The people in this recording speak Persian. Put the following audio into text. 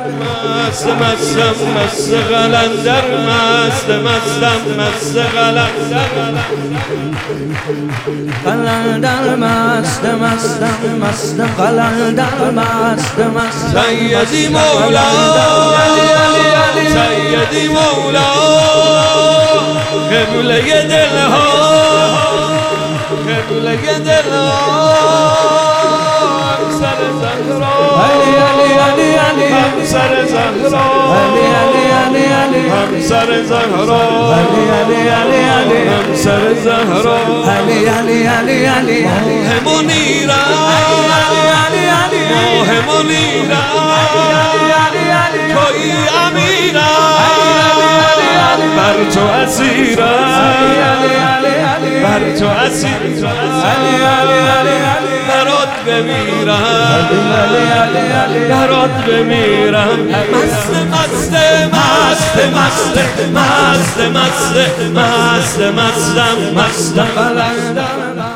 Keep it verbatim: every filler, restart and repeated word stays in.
مست مستم مست قلندر مست مستم مست قلندر قلندر مست مستم مست قلندر مست مست سیدی مولا سیدی مولا قبله دلها قبله دلها همسر زهرا علی علی علی علی همسر زهرا علی علی علی علی همسر زهرا علی علی علی علی همسر زهرا علی علی علی علی ماه منیرا ماه منیرا توی امیرا بر تو اسیرا بر تو اسیرا برات بمیرم برات بمیرم مست مست مست مست مست مست مست مستم مستم